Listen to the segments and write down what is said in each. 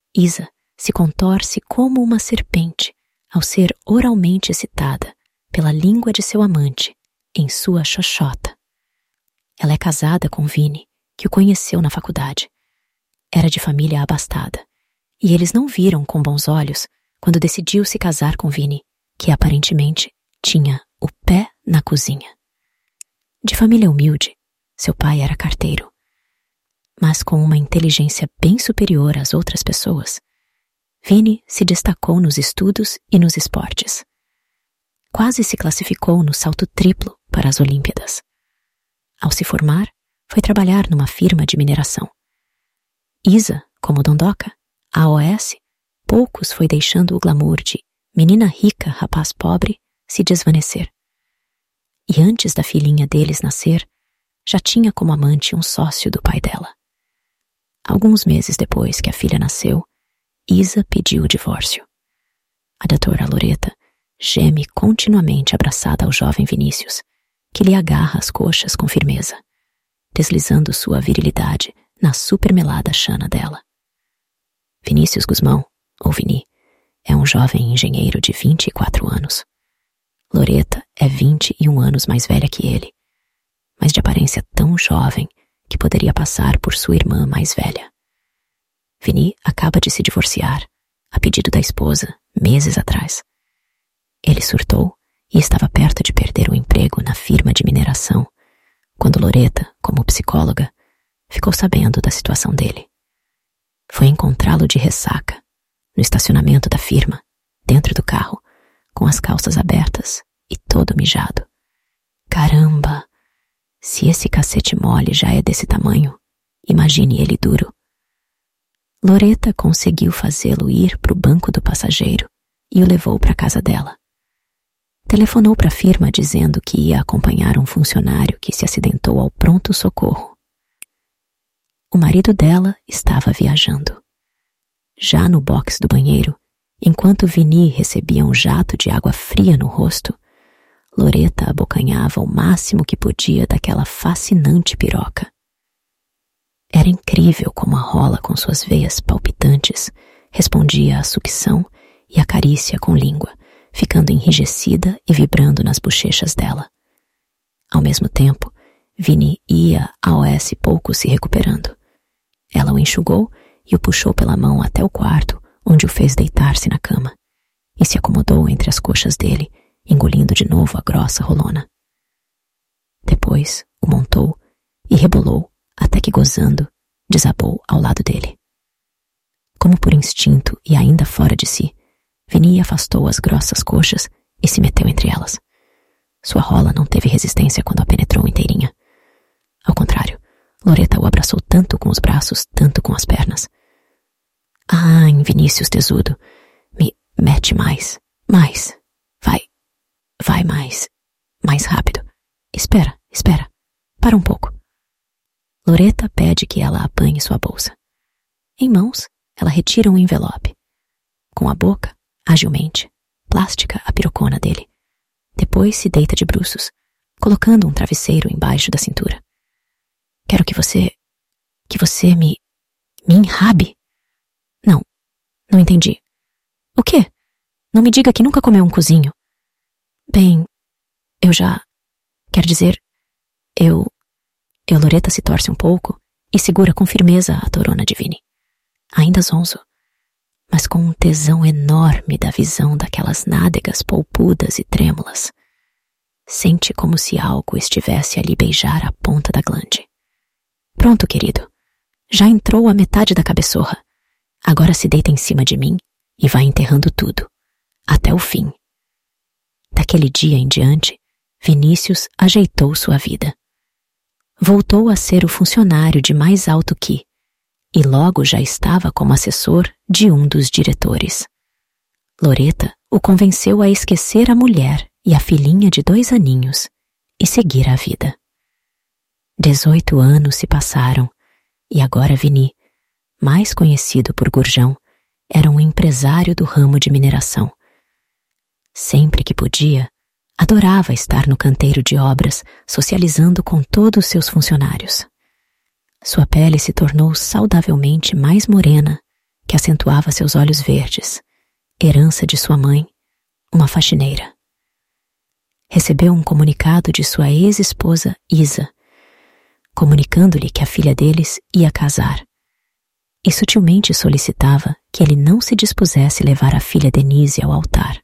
Isa se contorce como uma serpente ao ser oralmente excitada pela língua de seu amante em sua xoxota. Ela é casada com Vini, que o conheceu na faculdade. Era de família abastada, e eles não viram com bons olhos quando decidiu se casar com Vini, que aparentemente tinha o pé na cozinha. De família humilde, seu pai era carteiro, mas com uma inteligência bem superior às outras pessoas, Vini se destacou nos estudos e nos esportes. Quase se classificou no salto triplo para as Olimpíadas. Ao se formar, foi trabalhar numa firma de mineração. Isa, como dondoca, a OS, poucos foi deixando o glamour de menina rica, rapaz pobre, se desvanecer. E antes da filhinha deles nascer, já tinha como amante um sócio do pai dela. Alguns meses depois que a filha nasceu, Isa pediu o divórcio. A doutora Loreta geme continuamente abraçada ao jovem Vinícius, que lhe agarra as coxas com firmeza, deslizando sua virilidade na supermelada chana dela. Vinícius Guzmão, ou Vini, é um jovem engenheiro de 24 anos. Loreta é 21 anos mais velha que ele, mas de aparência tão jovem que poderia passar por sua irmã mais velha. Vini acaba de se divorciar, a pedido da esposa, meses atrás. Ele surtou e estava perto de perder o emprego na firma de mineração, quando Loreta, como psicóloga, ficou sabendo da situação dele. Foi encontrá-lo de ressaca, no estacionamento da firma, dentro do carro, com as calças abertas e todo mijado. Caramba! Se esse cacete mole já é desse tamanho, imagine ele duro. Loreta conseguiu fazê-lo ir para o banco do passageiro e o levou para a casa dela. Telefonou para a firma dizendo que ia acompanhar um funcionário que se acidentou ao pronto-socorro. O marido dela estava viajando. Já no box do banheiro, enquanto Vini recebia um jato de água fria no rosto, Loreta abocanhava o máximo que podia daquela fascinante piroca. Era incrível como a rola com suas veias palpitantes respondia à sucção e à carícia com língua, ficando enrijecida e vibrando nas bochechas dela. Ao mesmo tempo, Vini ia ao S pouco se recuperando. Ela o enxugou e o puxou pela mão até o quarto, onde o fez deitar-se na cama, e se acomodou entre as coxas dele, engolindo de novo a grossa rolona. Depois o montou e rebolou até que, gozando, desabou ao lado dele. Como por instinto e ainda fora de si, Vini afastou as grossas coxas e se meteu entre elas. Sua rola não teve resistência quando a penetrou inteirinha. Ao contrário, Loreta o abraçou tanto com os braços, tanto com as pernas. Ah, Vinícius tesudo, me mete mais, vai mais rápido. Espera, para um pouco. Loreta pede que ela apanhe sua bolsa. Em mãos, ela retira um envelope. Com a boca, agilmente, plástica a pirocona dele. Depois se deita de bruços, colocando um travesseiro embaixo da cintura. Quero que você me enrabe. Não entendi. O quê? Não me diga que nunca comeu um cozinho. Bem, Loreta se torce um pouco e segura com firmeza a torona de Vini. Ainda zonzo, mas com um tesão enorme da visão daquelas nádegas polpudas e trêmulas. Sente como se algo estivesse a lhe beijar a ponta da glande. Pronto, querido. Já entrou a metade da cabeçorra. Agora se deita em cima de mim e vai enterrando tudo, até o fim. Daquele dia em diante, Vinícius ajeitou sua vida. Voltou a ser o funcionário de mais alto que, e logo já estava como assessor de um dos diretores. Loreta o convenceu a esquecer a mulher e a filhinha de 2 aninhos e seguir a vida. 18 anos se passaram e agora Vini, mais conhecido por Gurjão, era um empresário do ramo de mineração. Sempre que podia, adorava estar no canteiro de obras, socializando com todos os seus funcionários. Sua pele se tornou saudavelmente mais morena que acentuava seus olhos verdes, herança de sua mãe, uma faxineira. Recebeu um comunicado de sua ex-esposa Isa, comunicando-lhe que a filha deles ia casar, e sutilmente solicitava que ele não se dispusesse levar a filha Denise ao altar.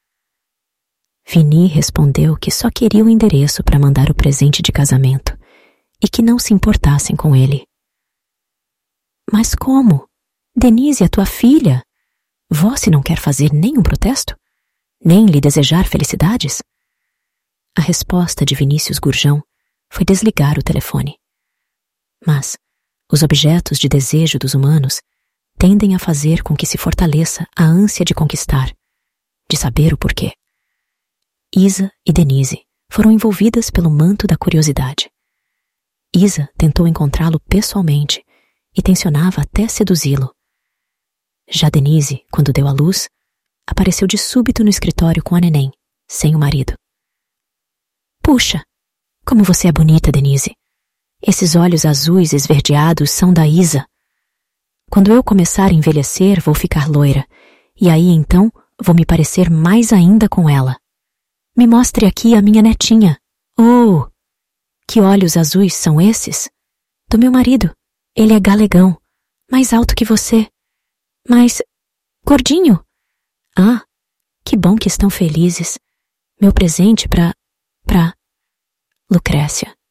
Vini respondeu que só queria o endereço para mandar o presente de casamento e que não se importassem com ele. Mas como? Denise é tua filha. Você não quer fazer nenhum protesto? Nem lhe desejar felicidades? A resposta de Vinícius Gurjão foi desligar o telefone. Mas os objetos de desejo dos humanos tendem a fazer com que se fortaleça a ânsia de conquistar, de saber o porquê. Isa e Denise foram envolvidas pelo manto da curiosidade. Isa tentou encontrá-lo pessoalmente e tencionava até seduzi-lo. Já Denise, quando deu à luz, apareceu de súbito no escritório com a neném, sem o marido. Puxa, como você é bonita, Denise. Esses olhos azuis esverdeados são da Isa. Quando eu começar a envelhecer, vou ficar loira, e aí então vou me parecer mais ainda com ela. Me mostre aqui a minha netinha. Oh, que olhos azuis são esses? Do meu marido. Ele é galegão, mais alto que você. Mas, gordinho. Ah, que bom que estão felizes. Meu presente pra Lucrécia.